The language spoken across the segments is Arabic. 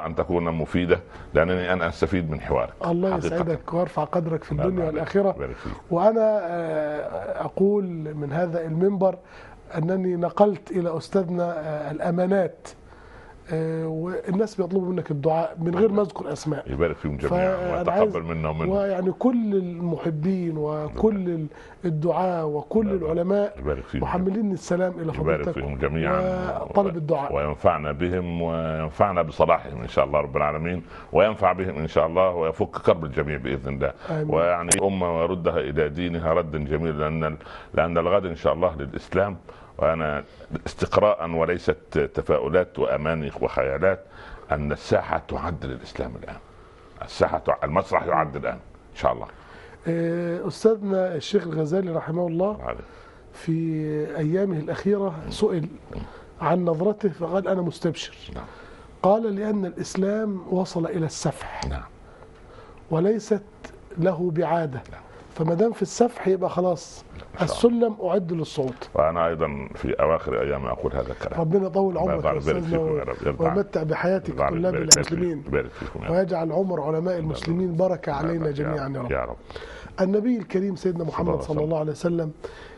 ان تكون مفيده، لانني انا استفيد من حوارك. الله يسعدك ويرفع قدرك في الدنيا والاخره. وانا اقول من هذا المنبر انني نقلت الى استاذنا الامانات، والناس بيطلبوا منك الدعاء من غير ما اذكر اسماء. يبارك فيهم جميعا ويتقبل منا ومنهم، ويعني كل المحبين وكل الدعاء وكل العلماء محملين السلام الى فضيلتك. يبارك فيهم جميعا وطلب الدعاء وينفعنا بهم وينفعنا بصلاحهم ان شاء الله رب العالمين، وينفع بهم ان شاء الله ويفك كرب الجميع باذن الله. ويعني امه ويردها الى دينها ردا جميلا، لان الغد ان شاء الله للاسلام. وأنا استقراء وليست تفاؤلات وأماني وخيالات أن الساحة تعد للإسلام الآن. المسرح يعد الآن إن شاء الله. أستاذنا الشيخ الغزالي رحمه الله في أيامه الأخيرة سئل عن نظرته فقال أنا مستبشر. قال لأن الإسلام وصل إلى السفح وليست له بعادة، فما دام في السفح يبقى خلاص السلم أعد للصعود. وأنا أيضا في أواخر أيام أقول هذا الكلام. ربنا يطول عمرك يا أستاذنا ويمتع بحياتك طلاب المسلمين، ويجعل عمر علماء المسلمين بركة علينا جميعا يا رب. النبي الكريم سيدنا محمد صلى الله عليه وسلم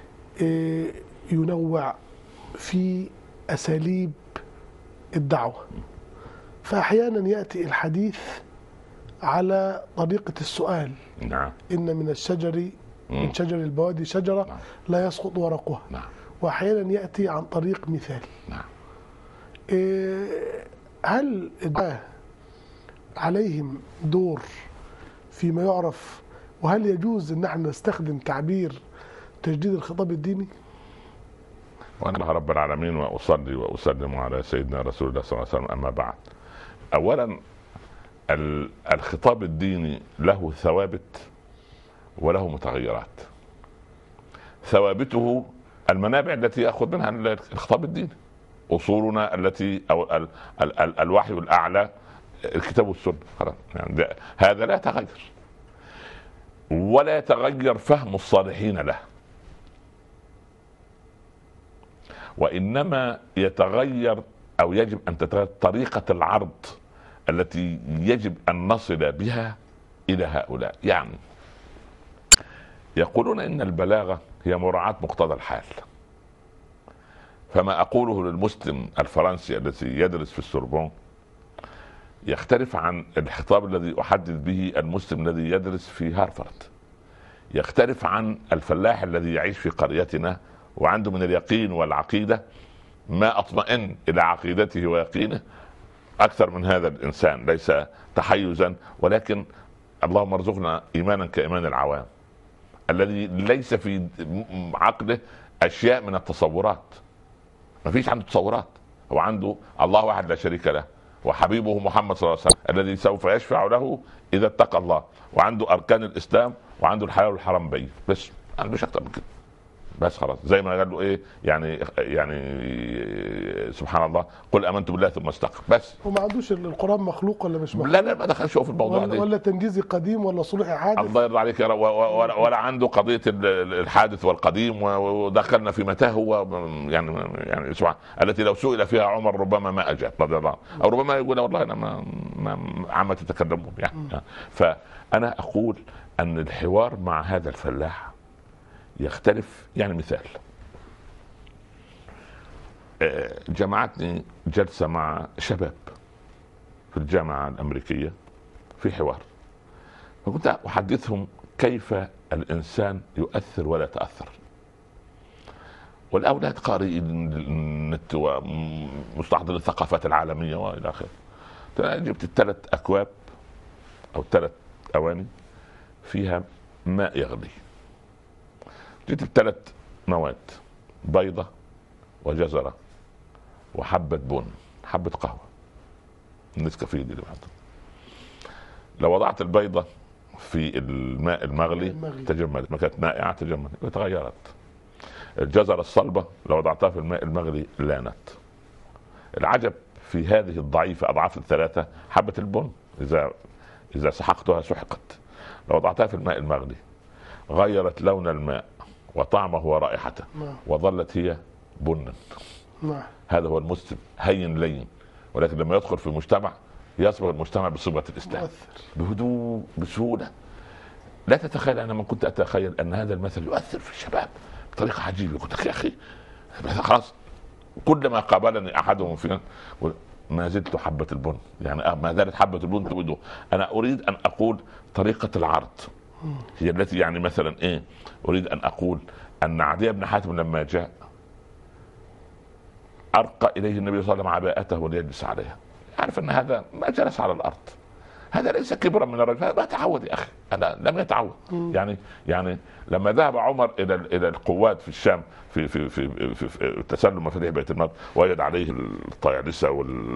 ينوع في أساليب الدعوة، فأحيانا يأتي الحديث على طريقة السؤال. نعم. إن من الشجر من شجر البوادي شجرة لا يسقط ورقها. وأحيانا يأتي عن طريق مثال. هل الدعاة عليهم دور فيما يعرف، وهل يجوز أن نحن نستخدم تعبير تجديد الخطاب الديني؟ وأنا رب العالمين وأصلي وأسلم على سيدنا رسول الله صلى الله عليه وسلم. أما بعد، أولا الخطاب الديني له ثوابت وله متغيرات. ثوابته المنابع التي يأخذ منها الخطاب الديني، أصولنا التي أو الوحي الأعلى الكتاب والسنة، يعني هذا لا يتغير، ولا يتغير فهم الصالحين له، وإنما يتغير أو يجب أن تتغير طريقة العرض التي يجب أن نصل بها إلى هؤلاء. يعني يقولون إن البلاغة هي مراعاة مقتضى الحال، فما أقوله للمسلم الفرنسي الذي يدرس في السوربون يختلف عن الخطاب الذي أحدث به المسلم الذي يدرس في هارفارد، يختلف عن الفلاح الذي يعيش في قريتنا وعنده من اليقين والعقيدة ما أطمئن إلى عقيدته ويقينه أكثر من هذا الإنسان، ليس تحيزا، ولكن اللهم ارزقنا إيمانا كإيمان العوام الذي ليس في عقله أشياء من التصورات. ما فيش عنده تصورات، هو عنده الله واحد لا شريك له، وحبيبه محمد صلى الله عليه وسلم الذي سوف يشفع له إذا اتقى الله، وعنده أركان الإسلام، وعنده الحلال والحرام بين، بس أنا مش أكتر من كده، بس خلاص. زي ما قال له ايه يعني سبحان الله، قل امنت بالله ثم استقم، بس. وما عندوش القرآن مخلوق ولا مش مخلوق؟ لا ما دخلش في الموضوع ده، ولا تنجيزي قديم ولا صلح حادث. الله يرضى عليك ولا عنده قضيه الحادث والقديم، ودخلنا في متاه هو يعني سبحان التي لو سئل فيها عمر ربما ما اجاب رضي الله، او ربما يقول والله انا ما عم تتكلمون يعني. فانا اقول ان الحوار مع هذا الفلاح يختلف. يعني مثال، جمعتني جلسة مع شباب في الجامعة الأمريكية في حوار، فكنت أحدثهم كيف الإنسان يؤثر ولا يتأثر، والأولاد قارئين النت ومستحضر الثقافات العالمية وإلى آخره. جبت 3 أكواب أو 3 أواني فيها ماء يغلي، جبت 3 مواد، بيضة وجزرة وحبة بن، حبة قهوة، النسكافيه دي اللي بعده. لو وضعت البيضة في الماء المغلي تجمدت، ما كانت مائعة تجمدت وتغيرت. الجزرة الصلبة لو وضعتها في الماء المغلي لانت. العجب في هذه الضعيفة أضعاف 3 حبة البن، إذا سحقتها سحقت، لو وضعتها في الماء المغلي غيرت لون الماء وطعمه ورائحته، وظلت هي بنا. هذا هو المسلم، هين لين، ولكن لما يدخل في مجتمع يصبغ المجتمع بصبغه الاسلام بهدوء بسهوله. لا تتخيل، انا ما كنت اتخيل ان هذا المثل يؤثر في الشباب بطريقه عجيبه. قلت يا اخي خلاص، كلما قابلني احدهم فينا ما زلت حبه البن، يعني ما زالت حبه البن تبدو. انا اريد ان اقول طريقه العرض هي التي يعني مثلا ايه، اريد ان اقول ان عدي بن حاتم لما جاء ارقى اليه النبي صلى الله عليه وسلم عباءته وليجلس عليها، يعرف ان هذا ما جلس على الارض، هذا ليس كبرا من الرجل، ما تعود يا اخي، انا لم يتعود. يعني لما ذهب عمر الى القوات في الشام في تسلم مفاتيح بيت المال، وجد عليه الطيالسه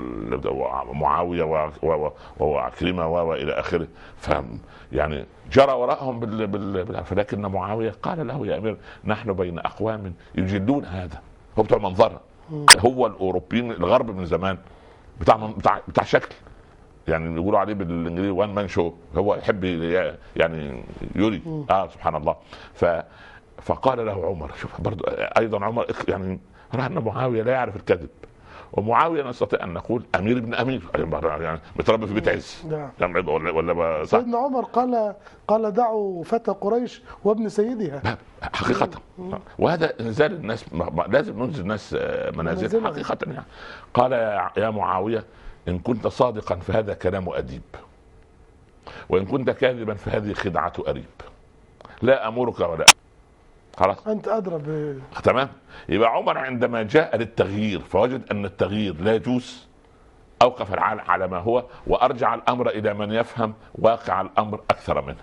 ومعاويه وعكرمه والى اخره، يعني جرى وراءهم فلكن معاويه قال له يا امير نحن بين اقوام يجلون هذا، هو بتوع منظره، هو الاوروبيين الغرب من زمان بتاع شكل، يعني يقولوا عليه بالانجليزي وان مان شو، هو يحب يعني يري سبحان الله. فقال له عمر، شوف برضو ايضا عمر يعني رأى ان معاويه لا يعرف الكذب، ومعاويه نستطيع ان نقول امير ابن امير، يعني متربي في بيت عز ولا سيدنا عمر قال دعوا فتى قريش وابن سيدها حقيقه. وهذا انزال الناس، لازم ننزل الناس منازل حقيقه يعني. قال يا معاويه إن كنت صادقا فهذا كلام أديب، وإن كنت كاذبا فهذه خدعة أريب، لا أمرك ولا خلاص أنت أدرى تمام. يبقى عمر عندما جاء للتغيير فوجد أن التغيير لا يجوز، أوقف العالم على ما هو وأرجع الأمر إلى من يفهم واقع الأمر أكثر منه.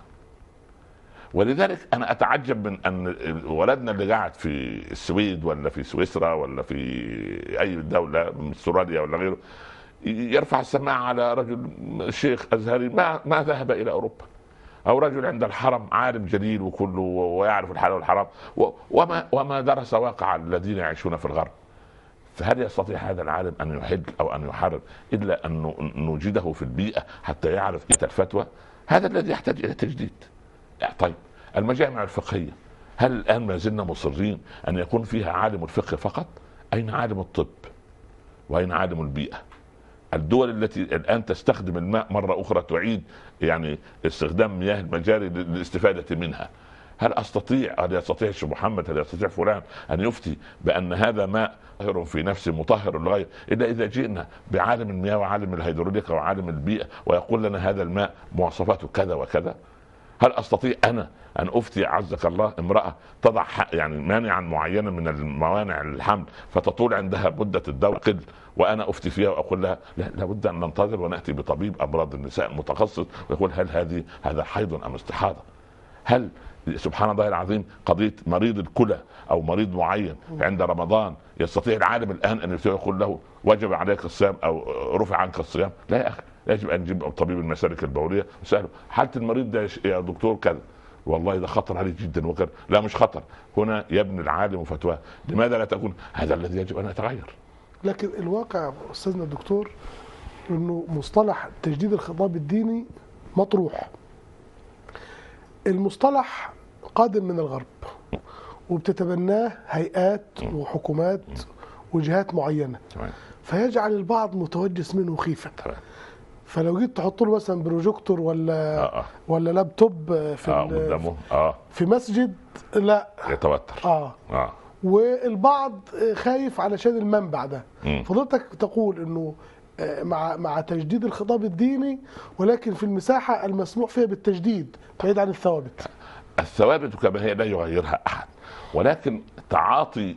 ولذلك أنا أتعجب من أن ولدنا اللي قاعد في السويد ولا في سويسرا ولا في أي دولة من استراليا ولا غيره يرفع السماعة على رجل شيخ أزهري ما ذهب إلى أوروبا، أو رجل عند الحرم عالم جليل وكله ويعرف الحلال والحرام وما درس واقع الذين يعيشون في الغرب. فهل يستطيع هذا العالم أن يحل أو أن يحرر إلا أن نوجده في البيئة حتى يعرف الفتوى؟ هذا الذي يحتاج إلى تجديد. طيب المجامع الفقهية، هل الآن ما زلنا مصرين أن يكون فيها عالم الفقه فقط؟ أين عالم الطب؟ وأين عالم البيئة؟ الدول التي الآن تستخدم الماء مرة أخرى تعيد يعني استخدام مياه المجاري للاستفادة منها. هل يستطيع الشيخ محمد، هل يستطيع فلان أن يفتي بأن هذا ماء طاهر في نفسه مطهر للغير إلا إذا جئنا بعالم المياه وعالم الهيدروليكا وعالم البيئة ويقول لنا هذا الماء مواصفاته كذا وكذا؟ هل أستطيع أنا أن أفتي عزك الله امرأة تضع يعني مانعا معينا من الموانع الحمل فتطول عندها مدة الدورة قل، وأنا أفتي فيها وأقول لها لابد أن ننتظر ونأتي بطبيب أمراض النساء متخصص ويقول هذا حيض أم استحاضة؟ هل سبحان الله العظيم قضية مريض الكلى أو مريض معين عند رمضان يستطيع العالم الآن أن يقول له وجب عليك الصيام أو رفع عنك الصيام؟ لا يا أخي، يجب أن نجيب طبيب المسالك البولية وسأله حالة المريض ده يا دكتور كذا، والله ده خطر عليه جدا وكذا، لا مش خطر، هنا يبني العالم فتواه. لماذا لا تكون هذا الذي يجب أن يتغير؟ لكن الواقع أستاذنا الدكتور أنه مصطلح تجديد الخطاب الديني مطروح، المصطلح قادم من الغرب وبتتبناه هيئات وحكومات وجهات معينة، فيجعل البعض متوجس منه خيفة. فلو جيت تحط له مثلا بروجيكتور ولا لابتوب في مسجد لا يتوتر. والبعض خايف علشان المنبع ده. فضلتك تقول انه مع تجديد الخطاب الديني، ولكن في المساحة المسموح فيها بالتجديد بعيد عن الثوابت. الثوابت كما هي لا يغيرها أحد، ولكن تعاطي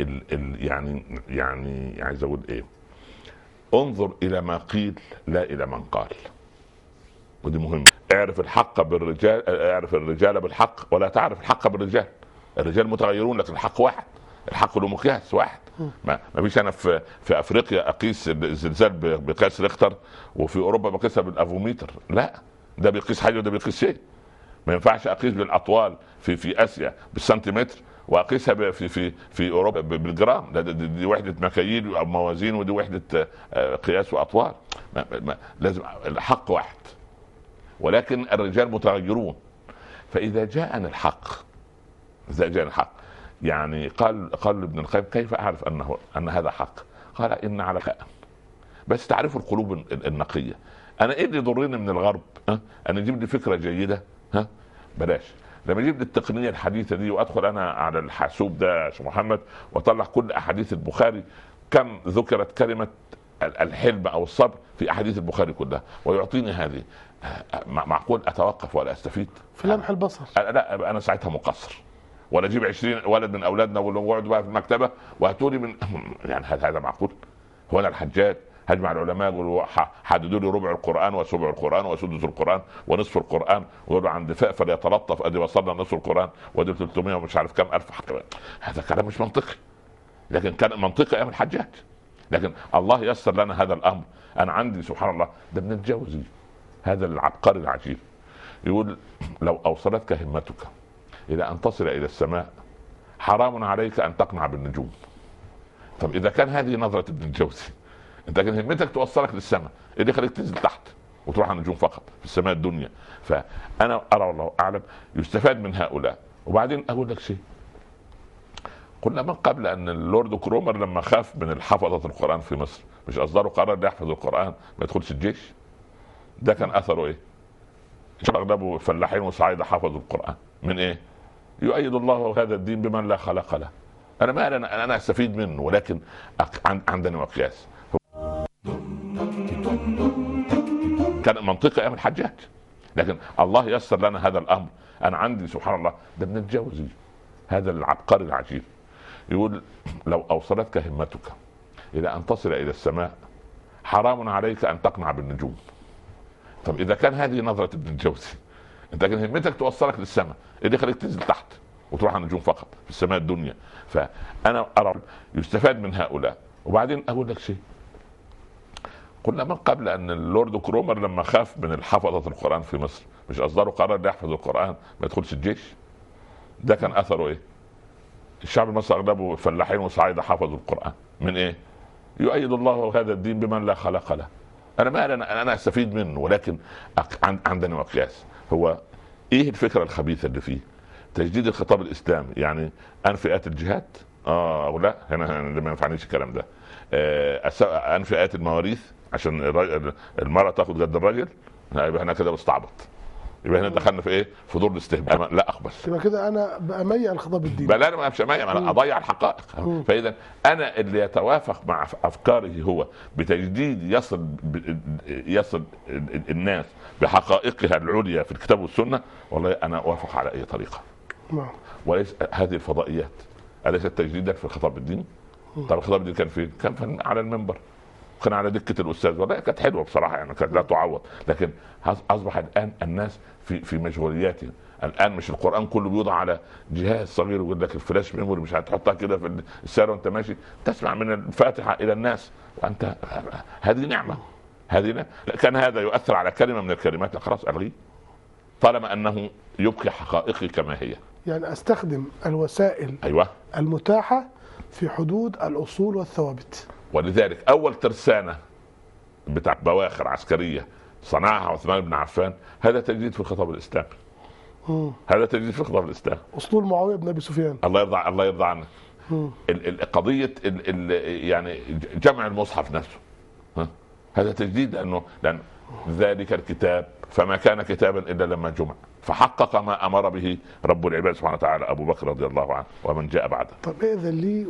يعني عايز أقول إيه، انظر إلى ما قيل لا إلى من قال، ودي مهم. اعرف الحق بالرجال، اعرف الرجال بالحق ولا تعرف الحق بالرجال. الرجال متغيرون لكن الحق واحد، الحق له مقياس واحد. ما فيش انا في افريقيا اقيس الزلزال بقياس ريختر وفي اوروبا بقيسها بالافوميتر، لا، ده بيقيس حاجه وده بيقيس شيء. ما ينفعش اقيس بالاطوال في اسيا بالسنتيمتر واقيسها في اوروبا بالجرام، دي وحده مكاييل او موازين ودي وحده قياس واطوال. لازم الحق واحد، ولكن الرجال متغيرون. فاذا جاءنا الحق يعني قال ابن القيم كيف اعرف ان هذا حق؟ قال ان على خائن، بس تعرف القلوب النقيه انا ايه اللي يضرني من الغرب؟ انا اجيب لي فكره جيده، بلاش. لما اجيب لي التقنيه الحديثه دي وادخل انا على الحاسوب ده يا شيخ محمد واطلع كل احاديث البخاري، كم ذكرت كلمه الحلم او الصبر في احاديث البخاري كلها، ويعطيني هذه، معقول اتوقف ولا استفيد؟ في لمح البصر. لا، انا ساعتها مقصر. ولا اجيب 20 ولد من اولادنا واقعدوا بقى في المكتبه وهاتوا من يعني هذا معقول؟ هو انا الحجاج هجمع العلماء يقولوا حددوا لي ربع القران وسبع القران وسدس القران ونصف القران، ويقولوا عند فاء فليتلطف ادي وصلنا نصف القران وادي 300 ومش عارف كم الف حق. هذا كلام مش منطقي، لكن كان منطقي ايام الحجاج. لكن الله يسر لنا هذا الامر. انا عندي سبحان الله ده ابن الجوزي، هذا العبقري العجيب، يقول لو اوصلتك همتك الى ان تصل الى السماء حرام عليك ان تقنع بالنجوم. طب اذا كان هذه نظره ابن الجوزي، انت كان همتك توصلك للسماء، ايه اللي يخليك تنزل تحت وتروح على النجوم فقط في السماء الدنيا؟ فانا ارى والله اعلم يستفاد من هؤلاء. وبعدين اقول لك شيء، قلنا من قبل ان اللورد كرومر لما خاف من حفظة القرآن في مصر مش اصدروا قرار يحفظ القرآن ما يدخلش الجيش؟ ده كان اثره ايه؟ اغلبوا فلاحين وصعايدة حفظوا القرآن من ايه؟ يؤيد الله هذا الدين بمن لا خلق له. انا ما انا استفيد منه، ولكن عندنا مقياس. كان منطقي ايام الحجاج، لكن الله يسر لنا هذا الامر. انا عندي سبحان الله ده ابن الجوزي، هذا العبقري العجيب، يقول لو اوصلتك همتك الى ان تصل الى السماء حرام عليك ان تقنع بالنجوم. طب اذا كان هذه نظره ابن الجوزي، انت كان همتك توصلك للسماء، ايه اللي يخليك تنزل تحت وتروح على النجوم فقط في السماء الدنيا؟ فانا ارى يستفاد من هؤلاء. وبعدين اقول لك شيء، قلنا من قبل ان اللورد كرومر لما خاف من حفظة القرآن في مصر مش اصدروا قرار يحفظ القرآن ما يدخلش الجيش؟ ده كان اثره ايه؟ الشعب المصري اغلبه فلاحين وصعايدة حفظوا القرآن من ايه؟ يؤيد الله هذا الدين بمن لا خلق له. انا ما انا استفيد منه، ولكن عندنا مقياس. هو ايه الفكرة الخبيثة اللي فيه؟ تجديد الخطاب الاسلامي، يعني انفي آيات الجهاد او لا، هنا ما ينفعنيش الكلام ده. انفي آيات المواريث عشان المرأة تاخد قد الرجل، يبقى هنا كده بستعبط، يبقى هنا دخلنا في ايه؟ في دور الاستهبال. لا اقبل، يبقى كده انا بأميع الخطاب الديني. بل انا ما مش اميع، انا اضيع الحقائق. فاذا انا اللي يتوافق مع افكاره هو بتجديد يصل الناس بحقائقها العليا في الكتاب والسنه، والله انا اوافق على اي طريقه. وليس هذه الفضائيات اليست تجديدا في الخطاب الديني؟ طب الخطاب الديني كان فين؟ كان على المنبر، كان على دكه الاستاذ، والله كانت حلوه بصراحه، يعني كانت لا تعوض. لكن اصبح الان الناس في مشغولياتهم. الان مش القران كله بيوضع على جهاز صغير ويقول لك الفلاش ميموري مش هتحطها كده في السياره وانت ماشي تسمع من الفاتحه الى الناس، وانت هذه نعمه. كان هذا يؤثر على كلمه من الكلمات خلاص الغيه، طالما انه يبقي حقائقي كما هي. يعني استخدم الوسائل ايوه المتاحه في حدود الاصول والثوابت. ولذلك اول ترسانه بتاع بواخر عسكريه صنعها عثمان بن عفان، هذا تجديد في الخطاب الاسلامي. هذا تجديد في الخطاب الاسلامي. اسطول معاويه بن ابي سفيان الله يرضى عنك. قضيه يعني جمع المصحف نفسه، هذا تجديد، لان ذلك الكتاب فما كان كتابا الا لما جمع فحقق ما امر به رب العباد سبحانه وتعالى ابو بكر رضي الله عنه ومن جاء بعده. طب اذن لي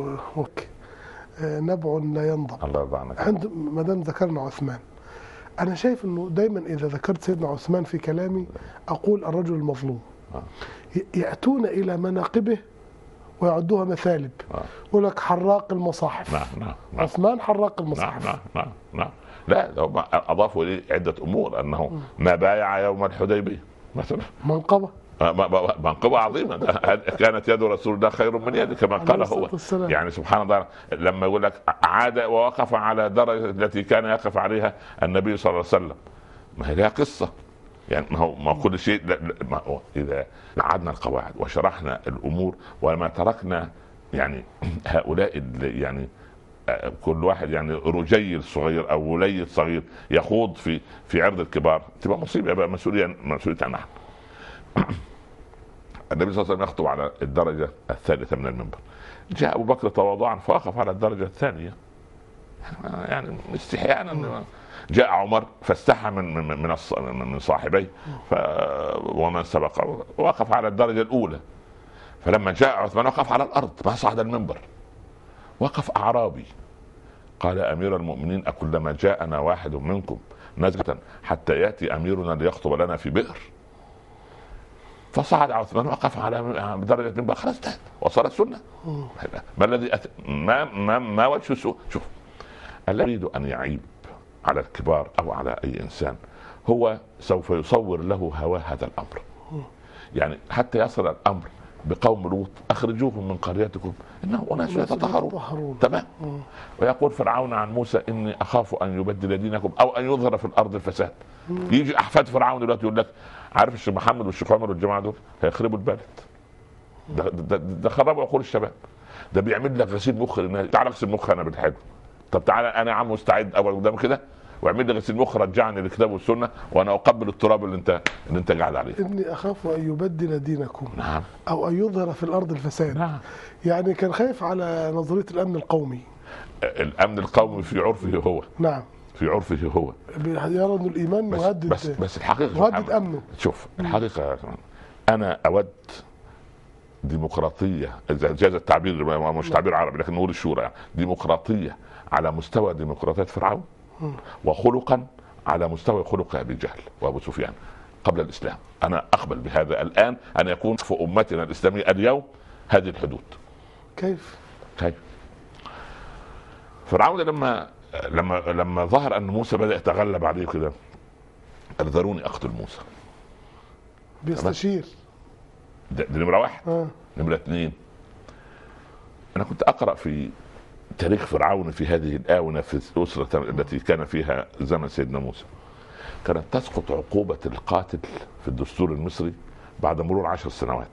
نبع لا ينضب. الله يرضى عنك. عند ما دام ذكرنا عثمان، انا شايف انه دايما اذا ذكرت سيدنا عثمان في كلامي اقول الرجل المظلوم. ياتون الى مناقبه ويعدوها مثالب. يقول لك حراق المصاحف. نعم. عثمان حراق المصاحف. نعم. لا اضافوا اليه عده امور، انه ما بايع يوم الحديبيه مثلا منقبة عظيمة. كانت يد رسول الله خير من يده كما قال هو. يعني سبحان الله لما يقول لك عاد ووقف على درجة التي كان يقف عليها النبي صلى الله عليه وسلم، ما هي لها قصة. يعني ما هو كل شيء ما هو إذا عدنا القواعد وشرحنا الأمور وما تركنا يعني هؤلاء يعني كل واحد يعني رجيل صغير أو وليد صغير يخوض في عرض الكبار، تبقى مصيبة، يبقى مسؤولية نحن. النبي صلى الله عليه وسلم يخطب على الدرجة الثالثة من المنبر، جاء أبو بكر تواضعا فوقف على الدرجة الثانية، يعني استحيانا جاء عمر فاستحى من صاحبيه ومن سبقه، وقف على الدرجه الاولى. فلما جاء عثمان وقف على الارض، ما صعد المنبر. وقف اعرابي قال: امير المؤمنين، اكلما جاءنا واحد منكم نزلة حتى ياتي اميرنا ليخطب لنا في بئر؟ فصعد عثمان وقف على درجه المنبر، خلاص وصلت السنه. ما الذي ما وجه السوء؟ شوف، الذي يريد ان يعيب على الكبار او على اي انسان هو سوف يصور له هواه هذا الامر. يعني حتى يصل الامر بقوم لوط: اخرجوهم من قريتكم انهم اناس يتطهرون. تمام. ويقول فرعون عن موسى: اني اخاف ان يبدل دينكم او ان يظهر في الارض الفساد. يجي احفاد فرعون دلوقتي يقول لك: عارف الشيخ محمد والشيخ عمر والجماعه دول هيخربوا البلد، ده خربوا عقول الشباب، ده بيعمل لك غسيل مخ للناس. تعال اغسل مخ انا بالحلو. طب تعالى انا يا عم مستعد اول قدام كده واعمل لي غسيل مخ، رجعني للكتاب والسنه وانا اقبل التراب اللي انت قاعد عليه. اني اخاف ان يبدل دينكم. نعم. او ان يظهر في الارض الفساد. نعم. يعني كان خايف على نظريه الامن القومي. الامن القومي في عرفه هو. نعم. في عرفه هو يرى ان الايمان مهدد، بس الحقيقه مهدد امنه. شوف الحقيقه، انا اود ديمقراطيه، اذا جاز التعبير، مش تعبير عربي لكن نقول الشورى، يعني ديمقراطيه على مستوى ديمقراطيه فرعون، وخلقا على مستوى خلق ابي جهل وابو سفيان قبل الاسلام. انا اقبل بهذا الان ان يكون في امتنا الاسلاميه اليوم هذه الحدود. كيف؟ فرعون لما ظهر ان موسى بدا يتغلب عليه كده قال: ذروني اقتل موسى. بيستشير. ده نمره واحد. نمره اثنين، انا كنت اقرا في تاريخ فرعون في هذه الاونه في الاسره التي كان فيها زمن سيدنا موسى، كانت تسقط عقوبه القاتل في الدستور المصري بعد مرور 10 سنوات.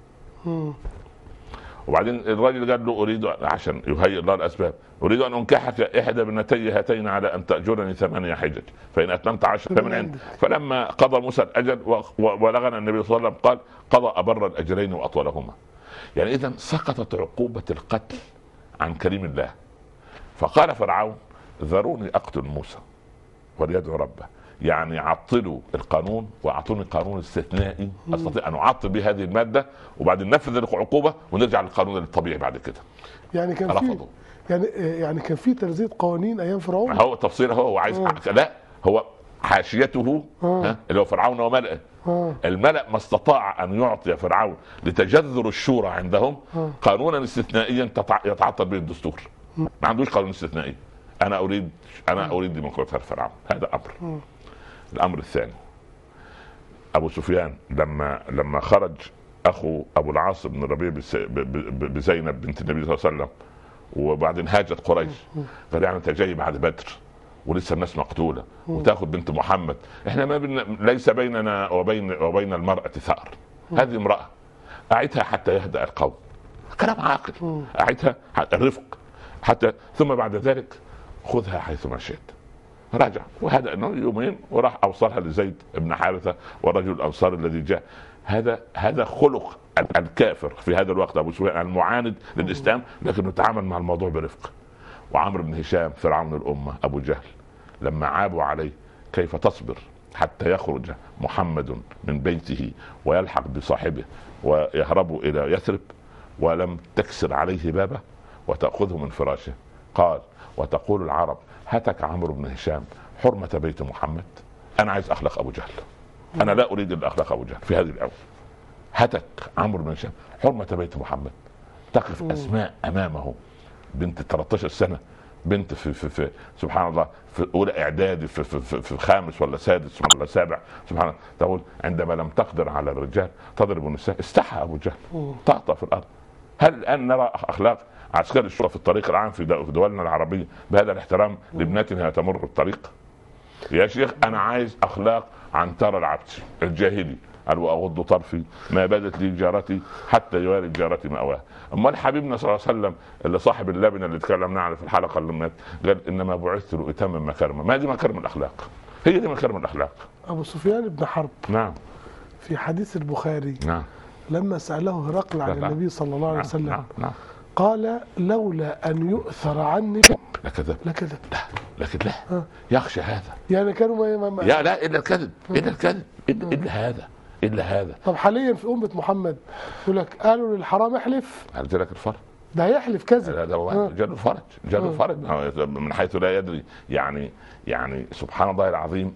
وبعدين الراجل قال له: اريد عشان يهيئ الله الاسباب، اريد ان انكحك احدى ابنتي هاتين على ان تاجرني 8 حجج فان اتممت 10 فمن عندك. فلما قضى موسى الاجل ولغنا النبي صلى الله عليه وسلم قال: قضى ابر الاجرين واطولهما. يعني اذا سقطت عقوبه القتل عن كريم الله. فقال فرعون: ذروني اقتل موسى وليدعو ربه. يعني عطلوا القانون واعطوني قانون استثنائي استطيع ان اعطل به هذه الماده وبعدين ننفذ العقوبه ونرجع للقانون الطبيعي بعد كده. يعني كان في يعني كان في ترزيد قوانين ايام فرعون. هو تفصيله هو عايز لا هو حاشيته اللي هو فرعون وملئه. الملأ ما استطاع ان يعطي فرعون لتجذر الشورى عندهم قانونا استثنائيا يتعطل به الدستور. ما عندوش قانون استثنائي. انا اريد ديمقراطيه فرعون. هذا امر. الامر الثاني، ابو سفيان لما خرج اخو ابو العاص بن الربيع بزينب بنت النبي صلى الله عليه وسلم وبعدين هاجت قريش، قال: يعني انت جاي بعد بدر ولسه الناس مقتوله وتاخذ بنت محمد؟ احنا ما ليس بيننا وبين المراه ثأر. هذه امراه اعدها حتى يهدأ القوم. كلام عاقل. اعدها الرفق حتى ثم بعد ذلك خذها حيثما شئت. رجع وهذا يومين وراح اوصلها لزيد بن حارثه والرجل الانصاري الذي جاء. هذا خلق الكافر في هذا الوقت. ابو سفيان المعاند للاسلام لكنه تعامل مع الموضوع برفق. وعمرو بن هشام فرعون الامه ابو جهل لما عابوا عليه: كيف تصبر حتى يخرج محمد من بيته ويلحق بصاحبه ويهرب الى يثرب ولم تكسر عليه بابه وتاخذه من فراشه؟ قال: وتقول العرب: هتك عمرو بن هشام حرمة بيت محمد. أنا عايز أخلق أبو جهل. أنا لا أريد أن أخلق أبو جهل في هذه الأول. هتك عمرو بن هشام حرمة بيت محمد. تقف أسماء أمامه بنت 13 سنة، بنت في سبحان الله في أولى إعدادي في خامس ولا سادس ولا سابع، سبحان الله، تقول: عندما لم تقدر على الرجال تضرب النساء. استحى أبو جهل طاطا في الأرض. هل الآن نرى أخلاق عسكري الشرطة في الطريق العام في دولنا العربية بهذا الاحترام لابنتها تمر الطريق؟ يا شيخ أنا عايز أخلاق عنتر العبد الجاهلي: وأغض طرفي ما بدت لي جارتي حتى يواري جارتي مأواها. أمال حبيبنا صلى الله عليه وسلم اللي صاحب اللبنة اللي تكلمنا عنه في الحلقة اللي مات قال: إنما بعثت لأتمم مكارمه. ما دي مكارم الأخلاق؟ هي دي مكارم الأخلاق. أبو سفيان بن حرب نعم في حديث البخاري نعم لما سأله هرقل عن النبي صلى الله عليه وسلم نعم. قال: لولا أن يؤثر عني لكذبت. لكن لا يخشى هذا. يعني كانوا يا لا الا الكذب، الا الكذب، الا هذا. طب حاليا في امه محمد يقول لك قالوا للحرام احلف، قلت لك الفرق ده هيحلف كذب. جاله فرج، جاله فرج من حيث لا يدري. يعني سبحان الله العظيم.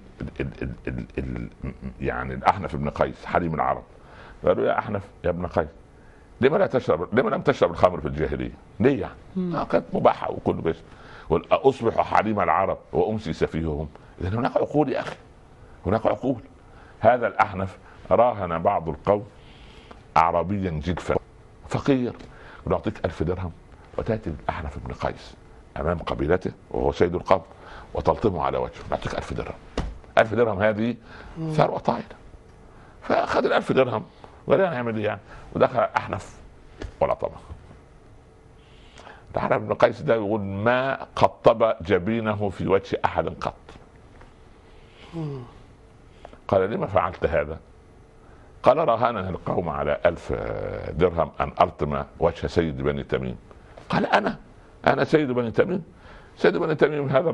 يعني الأحنف بن قيس حليم العرب قالوا يا أحنف يا ابن قيس لما لم تشرب الخمر في الجاهلية؟ ليه يعني؟ كانت مباحة وكل بس. أصبح حليم العرب وأمسي سفيههم. إذن هناك عقول يا أخي، هناك عقول. هذا الأحنف راهن بعض القوم أعرابيا جدفا فقير، نعطيك 1000 درهم وتأتي الأحنف بن قيس أمام قبيلته وهو سيد القوم وتلطمه على وجهه، نعطيك 1000 درهم. 1000 درهم هذه ثروة طائلة. فأخذ 1000 درهم ولا نعمل ايه يعني، ودخل أحنف ولطمه. الأحنف بن قيس ده يقول ما قطب جبينه في وجه أحد قط. قال لما فعلت هذا؟ قال راهنني القوم على 1000 درهم أن ألطم وجه سيد بني تميم. قال أنا سيد بني تميم؟ سيد بني تميم هذا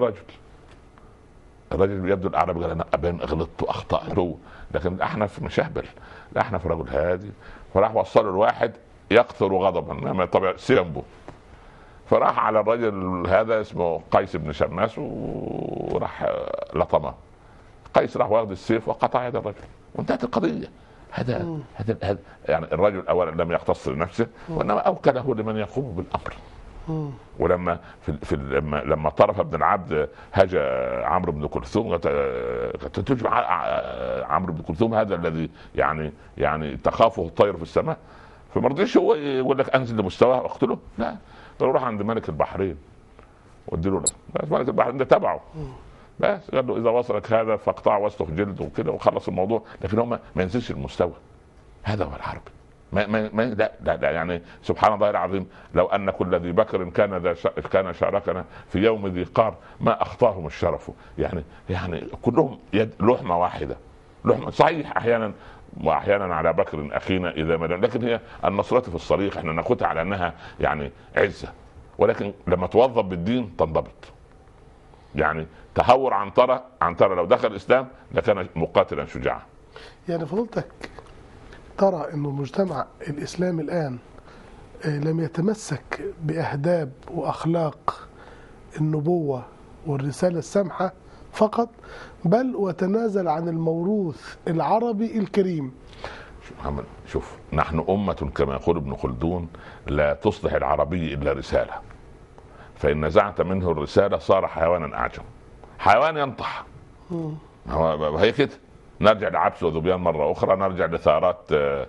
الرجل يبدو الأعرابي قال أنا أبين غلطت وأخطأت، لكن الأحنف مشهبل. الأحنف رجل هادي، فراح وصله الواحد يقطر غضبا ما طبعا سينبه، فراح على الرجل هذا اسمه قيس بن شماس وراح لطمه. قيس راح واخد السيف وقطع يد الرجل وانتهت القضية. هذا يعني الرجل اولا لم يختص لنفسه وانما اوكله لمن يقوم بالامر. ولما لما طرف ابن العبد هجا عمرو بن كلثوم، تجمع عمرو بن كلثوم هذا الذي يعني تخافه الطير في السماء، فما رضيش هو يقول لك انزل لمستواه واقتله، لا روح عند ملك البحرين واديله له. ملك البحرين ده تبعه، بس قال له اذا وصلك هذا فاقطع واسلخ جلده وكده وخلص الموضوع. لكن هم ما ينزلش المستوى. هذا هو الحرب. لا يعني سبحان الله العظيم. لو ان كل ذي بكر كان شاركنا في يوم ذي قار ما اخطاهم الشرف. يعني كلهم لحمه واحده، لحمه صحيح احيانا واحيانا على بكر اخينا اذا ما، لكن هي النصرة في الصريخ احنا ناخذها على انها يعني عزه، ولكن لما توظف بالدين تنضبط. يعني تهور عنترة لو دخل الإسلام لكان مقاتلا شجاعا. يعني فضلتك ترى أنه المجتمع الإسلامي الآن لم يتمسك بأهداب وأخلاق النبوة والرسالة السامحة فقط، بل وتنازل عن الموروث العربي الكريم. محمد شوف، نحن أمة كما يقول ابن خلدون لا تصلح العربي إلا رسالة، فإن نزعت منه الرسالة صار حيوانا أعجم، حيوان ينطح. هي كده. نرجع لعبس وذبيان مرة أخرى، نرجع لثارات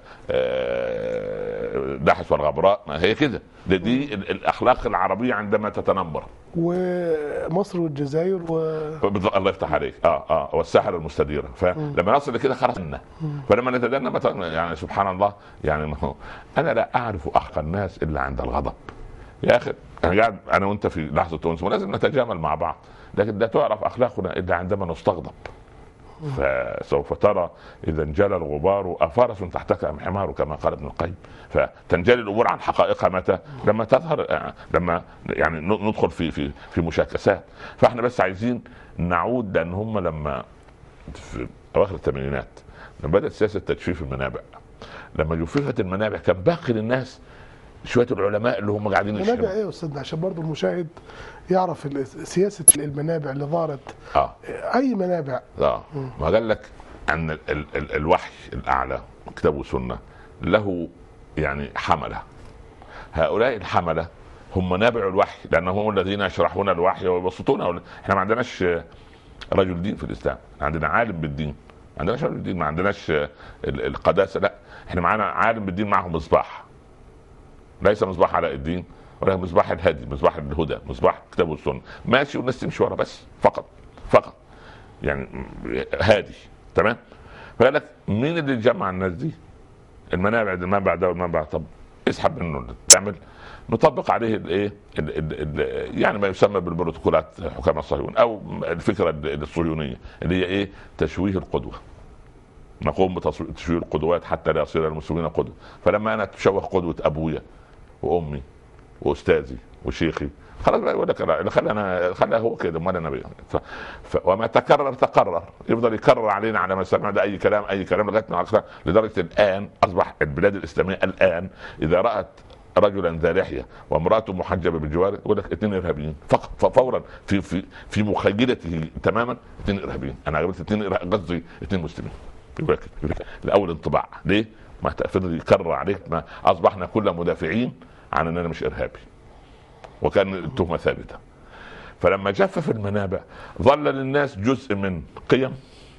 داحس والغبراء، هي كده. دي الأخلاق العربية عندما تتنمر. ومصر والجزائر الله يفتح عليك. والساحل المستديرة. فلما نصل لكده خرجنا. فلما نتدنى يعني سبحان الله. يعني أنا لا أعرف أحقى الناس إلا عند الغضب. يا أخي أنا قاعد أنا وأنت في لحظة أنس ولازم نتجامل مع بعض، لكن لا تعرف أخلاقنا إلا عندما نستغضب. فسوف ترى إذا انجلى الغبار أفارس تحتك أم حمار كما قال ابن القيم. فتنجلي الأمور عن حقائقها متى؟ لما تظهر، لما يعني ندخل في مشاكسات. فاحنا بس عايزين نعود، لأن هم لما في أواخر الثمانينات لما بدأت سياسة تجفيف المنابع، لما جففت المنابع كان باقي للناس شوية العلماء اللي هم قاعدين يشتغلوا. منابع ايه يا استاذنا عشان برضه المشاهد يعرف سياسة المنابع اللي ظهرت؟ اي منابع؟ ما قال لك ان الوحي الاعلى كتاب وسنة له يعني حملة. هؤلاء الحملة هم منابع الوحي، لانهم هم الذين يشرحون الوحي ويبسطونه. احنا ما عندناش رجل دين في الاسلام، عندنا عالم بالدين، ما عندناش رجل دين، ما عندناش القداسة، لا احنا معانا عالم بالدين معه مصباح، ليس مصباح علاء الدين ولا مصباح الهدي، مصباح الهدى، مصباح كتاب والسنة، ماشي والناس تمشي ورا بس فقط يعني هادي تمام. فقال لك مين اللي جمع الناس دي؟ المنابع ده والمنبع. طب اسحب منه تعمل نطبق عليه الايه يعني ما يسمى بالبروتوكولات حكام الصهيون او الفكره الصهيونيه اللي هي ايه؟ تشويه القدوه. نقوم بتشويه القدوات حتى لا يصير المسلمين قدوه. فلما انا تشوه قدوه ابويا وامي واستاذي وشيخي خلاص بقى يقول لك خلينا هو كده، امال انا وما تكرر يفضل يكرر علينا على ما سمع ده اي كلام لغايه ما لدرجه الان اصبح البلاد الاسلاميه الان اذا رات رجلا ذا لحيه وامراته محجبه بجواره يقول لك 2 ارهابيين فورا في مخيلته تماما 2 ارهابيين. انا عرفت 2 قصدي 2 مسلمين. يقول لك الاول انطباع ليه؟ ما فضل يكرر عليك، ما اصبحنا كلنا مدافعين عن ان انا مش ارهابي، وكان التهمه ثابته. فلما جفف المنابع ظل للناس جزء من قيم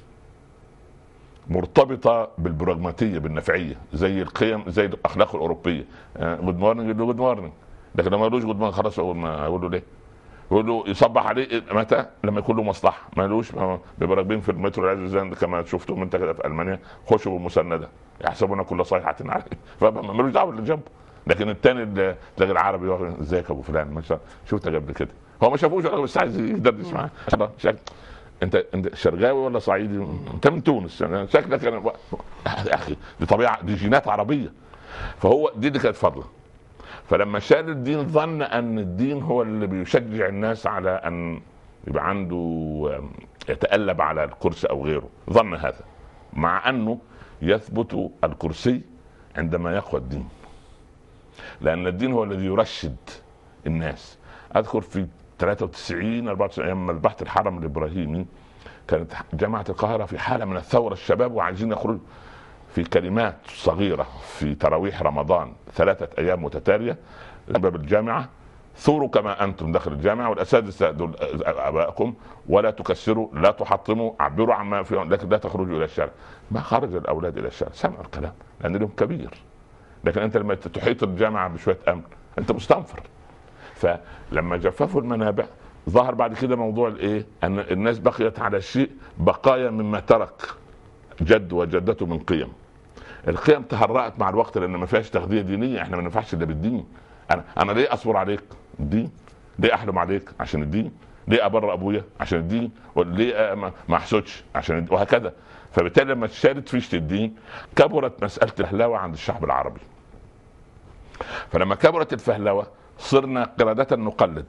مرتبطه بالبراغماتيه بالنفعيه، زي القيم زي الاخلاق الاوروبيه. جود مورنينج جود مورنينج، لكن لما يقولوش جود مورنينج خلاص اقول له ليه؟ يقول له يصبح عليه متى؟ لما يكون له مصلحه. ما لوش بيبقى راكبين في المترو العزيز كما شفتوا انت كده في المانيا، خشوا بالمسنده يحسبون كل صيحه عليه، فمالوش دعوه باللي جنبه. لكن الثاني اللي تلاقي العربي ازيك يا ابو فلان ما شفت قبل كده، هو ما شافوش بس عايز يدردش معاه. انت شرقاوي ولا صعيدي؟ انت من تونس شكلك يا اخي، دي طبيعه، دي جينات عربيه. فهو دي اللي كانت فضله. فلما شال الدين ظن ان الدين هو اللي بيشجع الناس على ان يبقى عنده يتألب على الكرسي او غيره، ظن هذا، مع انه يثبت الكرسي عندما يقوى الدين، لان الدين هو الذي يرشد الناس. اذكر في 93 94 ايام البحث الحرم الابراهيمي كانت جامعه القاهره في حاله من الثوره، الشباب وعايزين يخرجوا، في كلمات صغيره في تراويح رمضان 3 أيام متتاليه باب الجامعه: ثوروا كما انتم داخل الجامعه، والاساتذه دول ابائكم، ولا تكسروا لا تحطموا، عبروا عما فيهم، لكن لا تخرجوا الى الشارع. ما خرج الاولاد الى الشارع، سمعوا الكلام لان لهم كبير. لكن انت لما تحيط الجامعه بشويه امن انت مستنفر. فلما جففوا المنابع ظهر بعد كده موضوع الايه، ان الناس بقيت على شيء بقايا مما ترك جد وجدته من قيم. القيم تهرأت مع الوقت لان ما فيهاش تغذيه دينيه، احنا ما ننفعش الا بالدين. انا ليه اصبر عليك؟ الدين. ليه احلم عليك؟ عشان الدين. ليه ابر ابويا؟ عشان الدين. وليه ما احسدش؟ عشان الدين. وهكذا. فبالتالي لما شالت فيشه الدين كبرت مساله الفهلوه عند الشعب العربي. فلما كبرت الفهلوه صرنا قردة نقلد.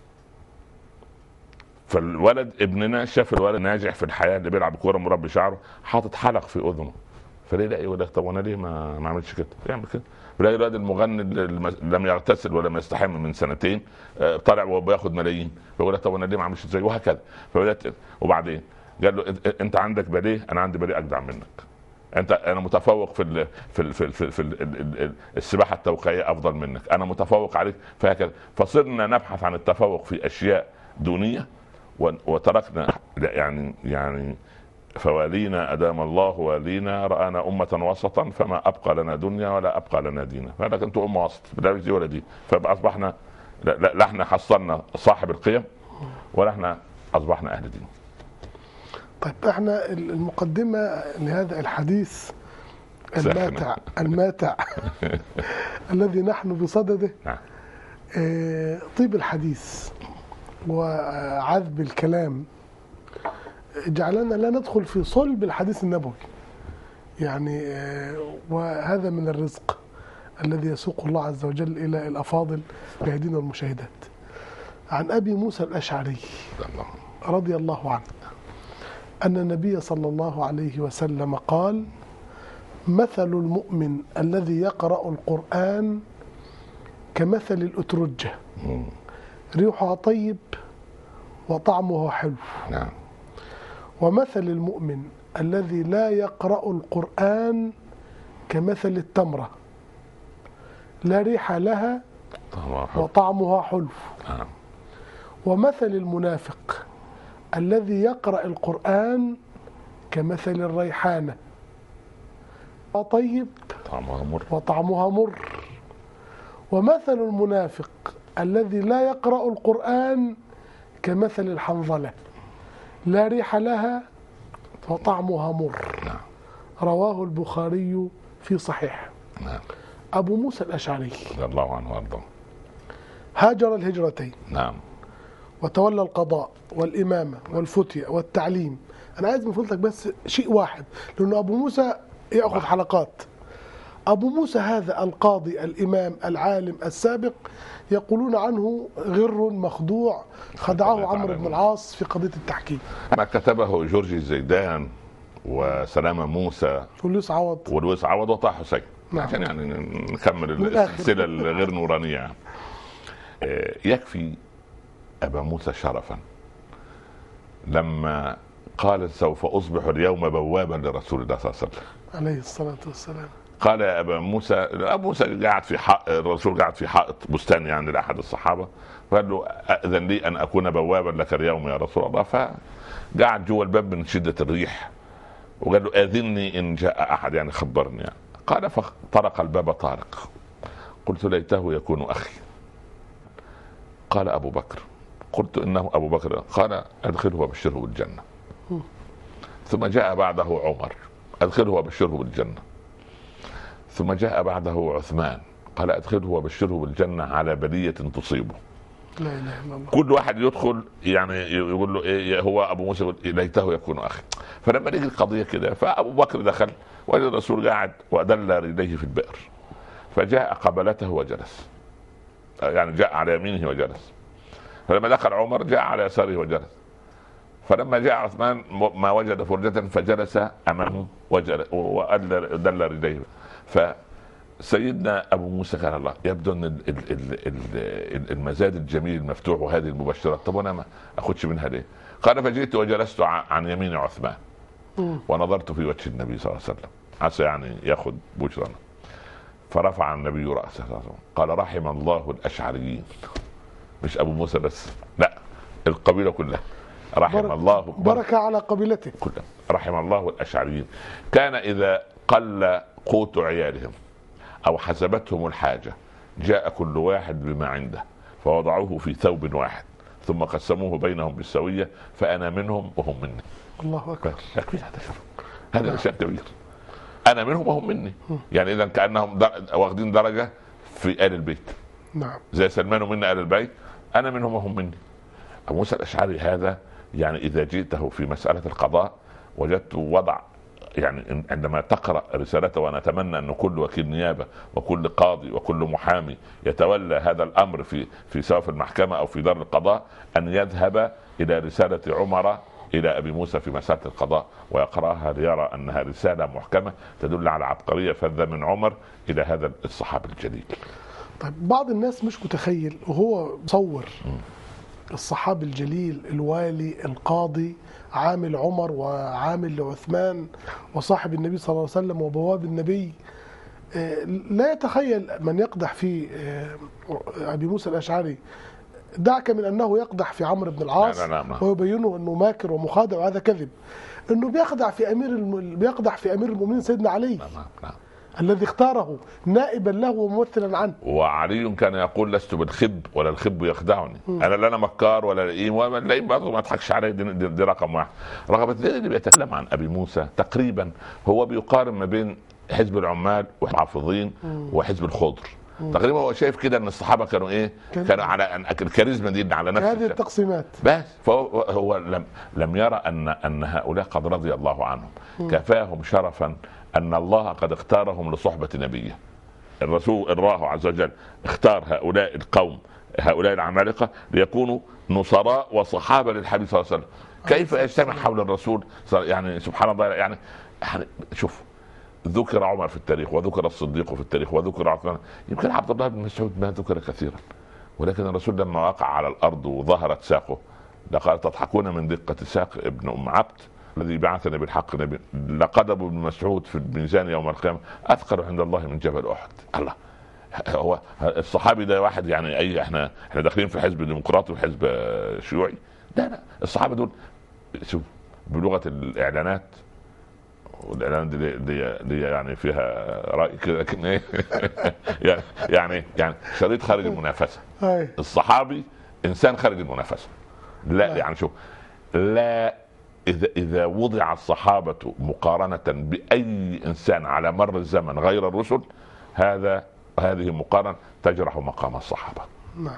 فالولد ابننا شاف الولد ناجح في الحياه اللي بيلعب كوره مربي شعره حاطط حلق في اذنه، فليه لا يقول لك طب وانا ليه ما اعملش كده؟ يعمل كده. بلاقي الولد المغني اللي لم يغتسل ولا يستحم من 2 طالع وبياخد ملايين، فيقول لك طب وانا ليه ما اعملش زيه؟ وهكذا. وبعدين قال له انت عندك باليه، انا عندي باليه اجدع منك. انا متفوق في السباحه التوقيعيه افضل منك، انا متفوق عليك، فهكذا. فصرنا نبحث عن التفوق في اشياء دونيه وتركنا يعني فوالينا ادام الله والينا رانا امه وسطا فما ابقى لنا دنيا ولا ابقى لنا دينا. فقال لك انتم امه وسط، لا دي ولا دي. فاصبحنا لا احنا حصلنا صاحب القيم ولا احنا اصبحنا اهل دين. طيب احنا المقدمة لهذا الحديث الماتع الذي نحن بصدده طيب الحديث وعذب الكلام جعلنا لا ندخل في صلب الحديث النبوي يعني، وهذا من الرزق الذي يسوق الله عز وجل إلى الأفاضل المشاهدين والمشاهدات. عن أبي موسى الأشعري رضي الله عنه أن النبي صلى الله عليه وسلم قال: مثل المؤمن الذي يقرأ القرآن كمثل الأترجة، ريحها طيب وطعمها حلو. ومثل المؤمن الذي لا يقرأ القرآن كمثل التمرة، لا ريح لها وطعمها حلو. ومثل المنافق الذي يقرأ القرآن كمثل الريحانة، طيب وطعمها مر. ومثل المنافق الذي لا يقرأ القرآن كمثل الحنظلة، لا ريح لها وطعمها مر. رواه البخاري في صحيح. أبو موسى الأشعري رضي الله عنه وارضاه هاجر الهجرتين، وتولى القضاء والإمامة والفتية والتعليم. أنا عايز من فضلك بس شيء واحد، لأنه أبو موسى يأخذ حلقات. أبو موسى هذا القاضي الإمام العالم السابق يقولون عنه غر مخدوع خدعه عمرو بن العاص في قضية التحكيم. ما كتبه جورجي الزيدان وسلامة موسى ولويس عوض وطه حسين. نعم. عشان يعني نكمل السلسلة الغير نورانية. يكفي أبا موسى شرفا لما قال سوف أصبح اليوم بوابا لرسول الله صلى الله عليه وسلم عليه الصلاة والسلام. قال يا أبا موسى، أبو موسى قاعد في حائط، الرسول قاعد في حائط بستان يعني لأحد الصحابة، فقال له أذن لي أن أكون بوابا لك اليوم يا رسول الله. فقعد جوا الباب من شدة الريح وقال له آذني إن جاء أحد يعني خبرني يعني. قال فطرق الباب طارق، قلت ليته يكون أخي. قال أبو بكر، قلت إنه أبو بكر. قال أدخله وبشره بالجنة. ثم جاء بعده عمر، أدخله وبشره بالجنة. ثم جاء بعده عثمان، قال أدخله وبشره بالجنة على بلية تصيبه. لا إله إلا الله. كل واحد يدخل يعني يقول له إيه، هو أبو موسى ليته يكون أخي. فلما نيجي القضية كده، فأبو بكر دخل وجد الرسول قاعد ودل رجليه في البئر، فجاء قبلته وجلس، يعني جاء على يمينه وجلس. فلما دخل عمر جاء على يساره وجلس. فلما جاء عثمان ما وجد فرجة فجلس أمامه ودل رجليه. فسيدنا أبو موسى قال الله يبدو أن المزاد الجميل المفتوح وهذه المبشرات، طب أنا ما أخدش منها ليه؟ قال فجئت وجلست عن يمين عثمان ونظرت في وجه النبي صلى الله عليه وسلم عسى يعني ياخذ بشرنا. فرفع النبي رأسه قال رحم الله الأشعريين، مش أبو موسى بس، لا القبيلة كلها. رحم الله بركة على قبيلته كلها. رحم الله الأشعريين. كان إذا قل قوت عيالهم أو حسبتهم الحاجة جاء كل واحد بما عنده فوضعوه في ثوب واحد ثم قسموه بينهم بالسوية، فأنا منهم وهم مني. الله أكبر. هذا شيء كبير. أنا منهم وهم مني، يعني إذا كأنهم واخدين درجة في آل البيت. نعم. زي سلمان منا آل البيت، أنا منهم وهم مني. أبو موسى الأشعري هذا يعني إذا جئته في مسألة القضاء وجدت وضع، يعني عندما تقرأ رسالته، وأنا أتمنى أن كل وكيل نيابة وكل قاضي وكل محامي يتولى هذا الأمر في سواء في المحكمة أو في دار القضاء أن يذهب إلى رسالة عمر إلى أبي موسى في مسألة القضاء ويقرأها ليرى أنها رسالة محكمة تدل على عبقرية فذة من عمر إلى هذا الصحابي الجليل. طيب بعض الناس مش متخيل وهو مصور الصحابي الجليل الوالي القاضي عامل عمر وعامل لعثمان وصاحب النبي صلى الله عليه وسلم وبواب النبي، لا يتخيل من يقدح في أبي موسى الأشعري، دعك من أنه يقدح في عمرو بن العاص ويبينه أنه ماكر ومخادع وهذا كذب، أنه بيقدح في أمير المؤمنين سيدنا علي الذي اختاره نائبا له وممثلا عنه. وعلي كان يقول لست بالخب ولا الخب يخدعني. انا لا انا مكار ولا لئيم ولا لئيم برضه ما تضحكش علي. دي رقم واحد. رقم اثنين اللي بيتكلم عن ابي موسى تقريبا هو بيقارن ما بين حزب العمال والمحافظين وحزب الخضر. تقريبا هو شايف كده ان الصحابه كانوا ايه؟ كانوا على الكاريزما دي على نفس هذه التقسيمات بس. فهو لم يرى ان هؤلاء قد رضي الله عنهم، كفاهم شرفا أن الله قد اختارهم لصحبة نبيه. الرسول الله عز وجل اختار هؤلاء القوم هؤلاء العمالقة ليكونوا نصراء وصحابة للحبيب صلى الله عليه وسلم. كيف يجتمع حول الرسول يعني سبحان الله. يعني شوف، ذكر عمر في التاريخ وذكر الصديق في التاريخ وذكر عثمان، يمكن عبد الله بن مسعود ما ذكر كثيرا، ولكن الرسول لما وقع على الأرض وظهرت ساقه لقال تضحكون من دقة ساق ابن أم عبد الذي بعثني بالحق نبي. لقد ابو بن مسعود في الميزان يوم القيامه اثقل عند الله من جبل احد. الله، هو الصحابي ده واحد يعني اي احنا داخلين في حزب ديمقراطي وحزب شيوعي؟ لا الصحابه دول شوف بلغه الاعلانات، والاعلانات دي يعني فيها راي كده لكن ايه يعني شريط خارج المنافسه. الصحابي انسان خارج المنافسه. لا يعني شوف، لا إذا وضع الصحابة مقارنة بأي إنسان على مر الزمن غير الرسل، هذه مقارنة تجرح مقام الصحابة. نعم.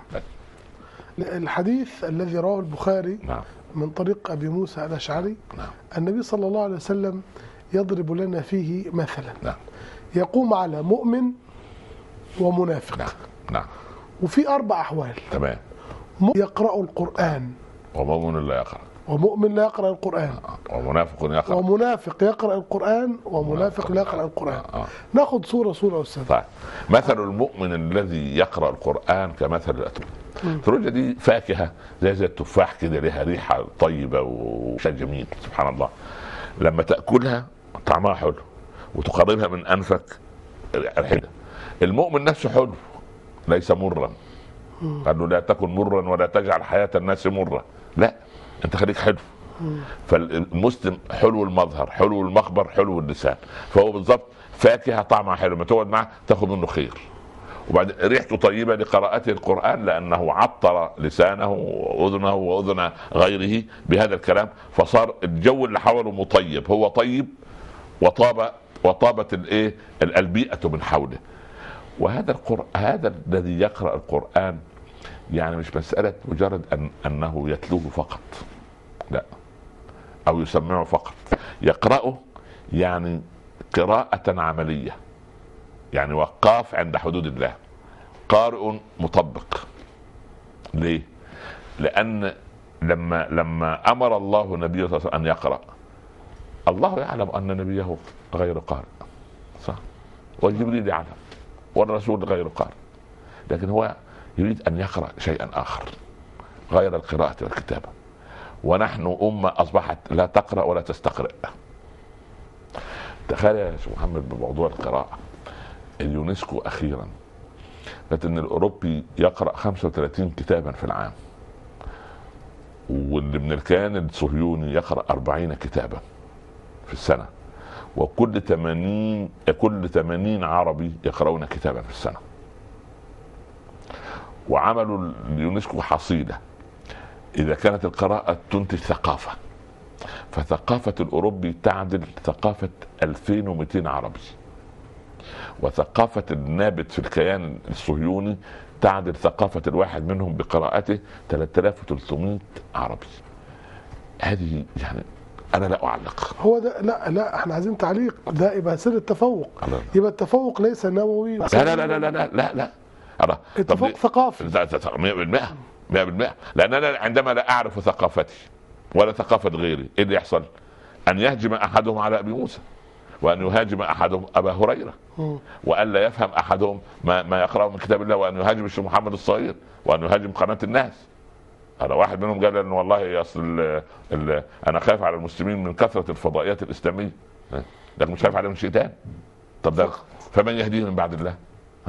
الحديث الذي رواه البخاري من طريق أبي موسى الأشعري، النبي صلى الله عليه وسلم يضرب لنا فيه مثلا. نعم. يقوم على مؤمن ومنافق. نعم. نعم. وفي 4 أحوال. تمام. يقرأ القرآن ومؤمن لا يقرأ، ومؤمن لا يقرأ القرآن، ومنافق يقرأ، ومنافق يقرأ القرآن، ومنافق لا يقرأ القرآن. ناخذ صورة أستاذ. طيب. مثل المؤمن الذي يقرأ القرآن كمثل الأترجة. الأترجة دي فاكهة زي التفاح كده، لها ريحة طيبة وشيء جميل سبحان الله. لما تأكلها طعمها حلو وتقربها من أنفك ريحتها. المؤمن نفسه حلو ليس مرا. قال له لا تكن مرا ولا تجعل حياة الناس مرة، لا انت خليك حلو. فالمسلم حلو المظهر، حلو المخبر، حلو اللسان، فهو بالضبط فاكهة طعمها حلو، ما تقعد معه تاخذ منه خير. وبعدين ريحته طيبة لقراءته القرآن لأنه عطر لسانه وأذنه وأذن غيره بهذا الكلام، فصار الجو اللي حوله مطيب، هو طيب وطابت البيئة من حوله. وهذا هذا الذي يقرأ القرآن يعني مش مسألة مجرد أنه يتلوه فقط، لا، أو يسمعه فقط، يقرأه يعني قراءة عملية، يعني وقاف عند حدود الله، قارئ مطبق. ليه؟ لأن لما أمر الله نبيه صلى الله عليه وسلم أن يقرأ، الله يعلم أن نبيه غير قارئ، صح؟ والجبريل يعلم والرسول غير قارئ، لكن هو يريد أن يقرأ شيئا آخر غير القراءة والكتابة. ونحن أمة أصبحت لا تقرأ ولا تستقرئ. تخيل يا شيخ محمد بموضوع القراءة، اليونسكو أخيرا قالت إن الأوروبي يقرأ 35 كتابا في العام، واللي من الكيان الصهيوني يقرأ 40 كتابا في السنة، وكل 80 عربي يقرؤون كتابا في السنة. وعملوا اليونسكو حصيلة، إذا كانت القراءة تنتج ثقافة، فثقافة الأوروبي تعدل ثقافة 2200 عربي، وثقافة النابت في الكيان الصهيوني تعدل ثقافة الواحد منهم بقراءته 3300 عربي. هذه يعني أنا لا أعلق. هو ده لا احنا عايزين تعليق، ده يبقى سر التفوق. يبقى التفوق ليس نووي. لا لا لا لا لا لا لا. التفوق ثقافي 100%. لأن أنا عندما لا أعرف ثقافتي ولا ثقافة غيري، إيه اللي يحصل؟ أن يهجم أحدهم على أبي موسى، وأن يهاجم أحدهم أبا هريرة، وأن لا يفهم أحدهم ما يقرأه من كتاب الله، وأن يهاجم الشيخ محمد الصغير، وأن يهاجم قناة الناس. هذا واحد منهم قال إن والله أصل أنا خايف على المسلمين من كثرة الفضائيات الإسلامية، لكن مش خايف عليهم شيء تاني. طب ده فمن يهديه من بعد الله؟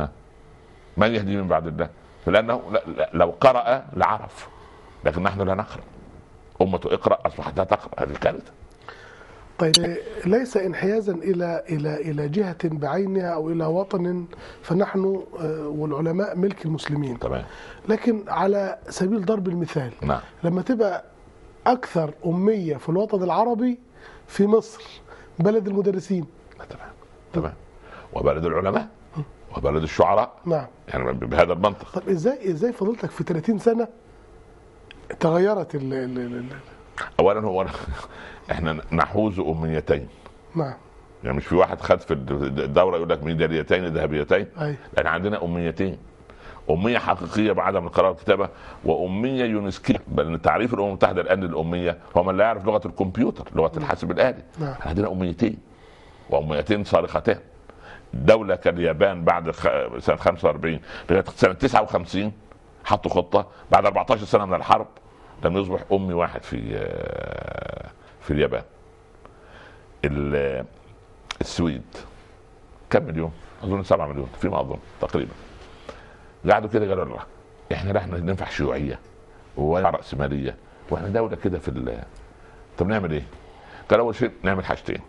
من يهديه من بعد الله؟ لأنه لو قرأ لعرف، لكن نحن لا نقرأ. أمة اقرأ أصبحت لا تقرأ، هذه كارثة. طيب ليس انحيازا الى جهة بعينها او الى وطن، فنحن والعلماء ملك المسلمين. تمام. لكن على سبيل ضرب المثال، نعم. لما تبقى اكثر امية في الوطن العربي في مصر بلد المدرسين. تمام. وبلد العلماء وبلد الشعراء. نعم. يعني بهذا المنطق. طب ازاي فضلتك في 30 سنة تغيرت اولا هو احنا نحوز امنيتين. نعم. يعني مش في واحد خد في الدوره يقول لك ميداليتين ذهبيتين، لان عندنا امنيتين، اميه حقيقيه بعدم القراءه والكتابه، واميه يونسكيه. بل تعريف الامم المتحده الان للاميه هو من لا يعرف لغه الكمبيوتر، لغه الحاسب الالي. نعم. عندنا امنيتين، وامنيتين صارختان. دوله كاليابان بعد سنه 45 لغايه سنه 59 حطوا خطه، بعد 14 سنه من الحرب لم يصبح امي واحد في اليابان. السويد كم مليون؟ اظن 7 مليون فيما اظن تقريبا. قعدوا كده قالوا لا احنا لا ننفع شيوعيه ولا راسماليه، واحنا دوله كده طب نعمل ايه؟ قال اول شيء نعمل حاجتين،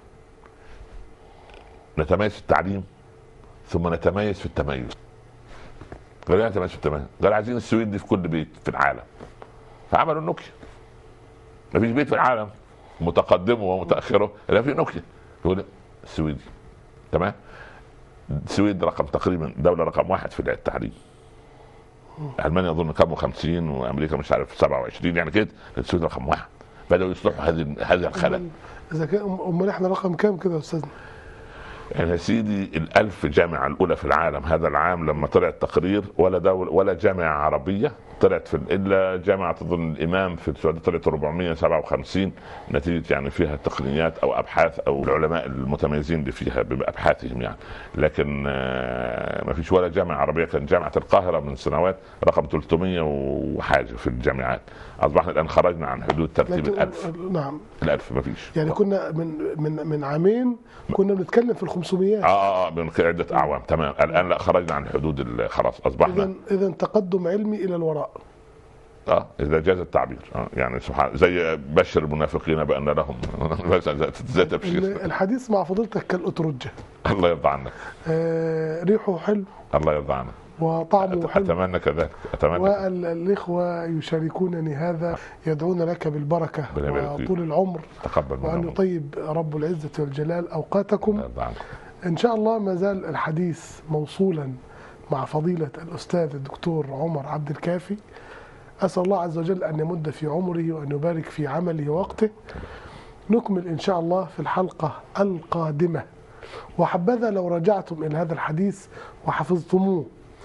نتميز في التعليم ثم نتميز في التميز. قال يعني نتميز في التميز، قال عايزين السويد دي في كل بيت في العالم. فعملوا النوكيا. مفيش بيت في العالم متقدمه ومتاخره الا في نوكيا، يقول السويدي. تمام. السويد رقم تقريبا دوله رقم 1 في التعليم. المانيا اظن كم 50 وامريكا مش عارف 27 يعني كده. السويد رقم 1. بداوا يصلحوا هذا الخلل. اذا كان امال احنا رقم كام كده يا استاذنا؟ يعني يا سيدي 1000 جامعة الأولى في العالم هذا العام لما طلع التقرير، ولا دولة ولا جامعة عربية طلعت إلا جامعة أظن الإمام في السعودية طلعت 457 نتيجة يعني فيها تقنيات أو أبحاث أو العلماء المتميزين اللي فيها بأبحاثهم يعني. لكن ما فيش ولا جامعة عربية. كان جامعة القاهرة من سنوات رقم 300 وحاجة في الجامعات. أصبحنا الآن خرجنا عن حدود ترتيب 1000. نعم 1000 ما فيش. يعني كنا من عامين كنا بنتكلم في 500. من عدة أعوام. تمام. الآن لا، خرجنا عن حدود خلاص أصبحنا إذا تقدم علمي إلى الوراء. إذا جاز التعبير. يعني سبحان زي بشر المنافقين بأن لهم زي تبشير. الحديث مع فضيلتك كالأترجة. الله يرضى عنك. ريحه حلو. الله يرضى عنك. وطعمه حلو. أتمنى كذلك. أتمنى. والإخوة يشاركونني هذا، يدعون لك بالبركة وطول العمر. تقبل وأن يطيب رب العزة والجلال أوقاتكم. إن شاء الله ما زال الحديث موصولا مع فضيلة الأستاذ الدكتور عمر عبد الكافي. أسأل الله عز وجل أن يمد في عمره وأن يبارك في عمله ووقته. نكمل إن شاء الله في الحلقة القادمة. وحبذا لو رجعتم إلى هذا الحديث وحفظتموه.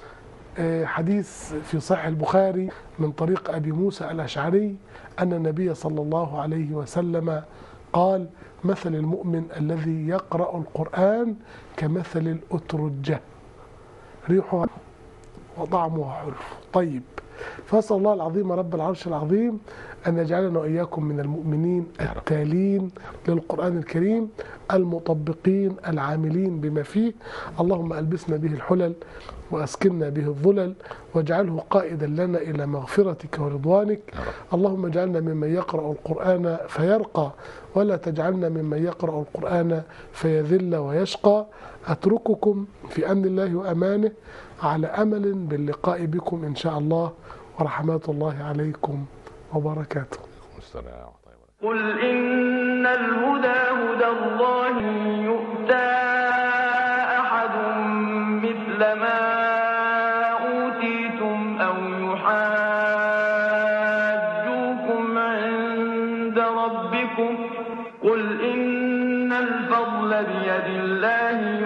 حديث في صحيح البخاري من طريق أبي موسى الأشعري أن النبي صلى الله عليه وسلم قال: مثل المؤمن الذي يقرأ القرآن كمثل الأترجة، ريحها وطعمها حلو طيب. فأسأل الله العظيم رب العرش العظيم أن يجعلنا وإياكم من المؤمنين التالين للقرآن الكريم المطبقين العاملين بما فيه. اللهم ألبسنا به الحلل وأسكننا به الظلل واجعله قائدا لنا إلى مغفرتك ورضوانك. اللهم اجعلنا ممن يقرأ القرآن فيرقى، ولا تجعلنا ممن يقرأ القرآن فيذل ويشقى. أترككم في أمن الله وأمانه على أمل باللقاء بكم إن شاء الله، ورحمات الله عليكم وبركاته. قل إن الهدى هدى الله يؤتى أحد مثل ما أوتيتم أو يحاجوكم عند ربكم. قل إن الفضل بيد الله